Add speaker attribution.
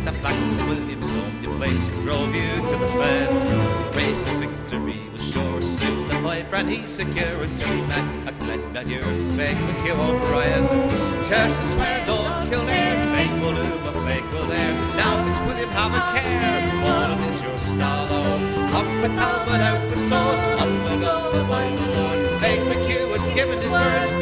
Speaker 1: the flag was William Stone, you placed and drove you to the fen. The race of victory was sure soon, the fight ran he secure until he met a Glenmalure, Meg McHugh O'Brien. Curse the swear, Lord Kildare, Meg will do, but Meg will there. Now it's William, have a care, fallen is your stallow. Up with Albert, out with sword, on we go, the by the Lord. Meg McHugh has given his word,